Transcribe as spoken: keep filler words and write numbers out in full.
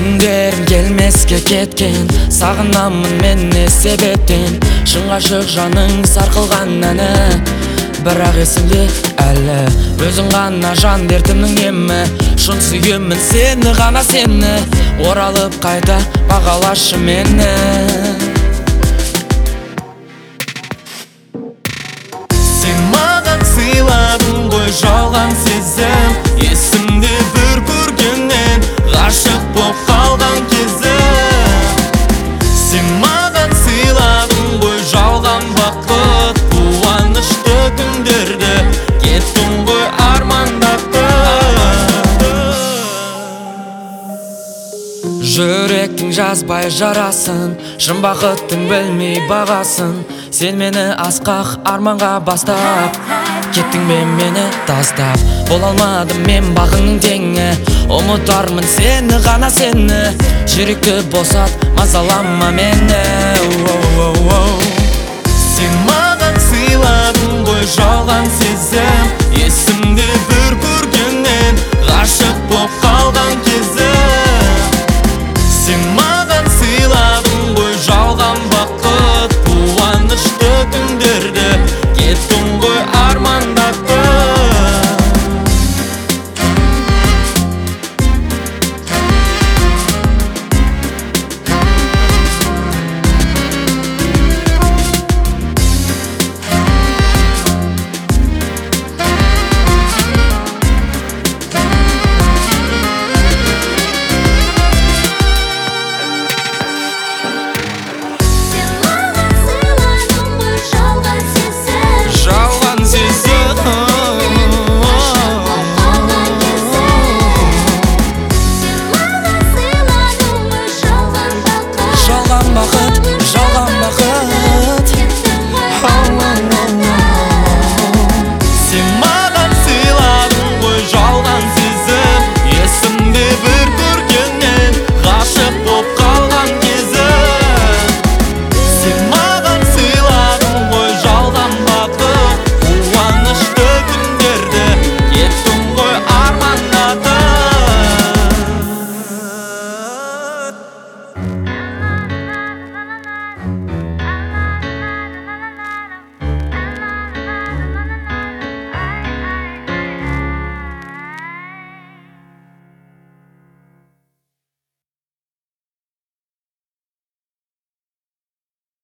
күндерим келмеске кеткен, сагынамын мен себептен. Шын гашык жаның саркылган әні, бірақ есімде әлі өзің ғана жан дертімнің емі. Шын сүйемін сені ғана сені, оралып қайта бағалашы мені. Сен маған сыйладың ғой жалған сезім, есімде бір көргеннен ғашық боп қалған кезім. Сен маған сыйладың ғой жалған бақыт, қуанышты күндерді кеттің ғой армандатып. Жүректің жазбай жарасын, шын бақыттың білмей бағасын. Сен мені асқақ арманға бастап, кеттің бе мені тастап. Бола алмадым мен бағыңның теңі, ұмытармын сені ғана сені. Жүректі босат, мазалама мені. Сен маған сыйладың ғой жалған сезім,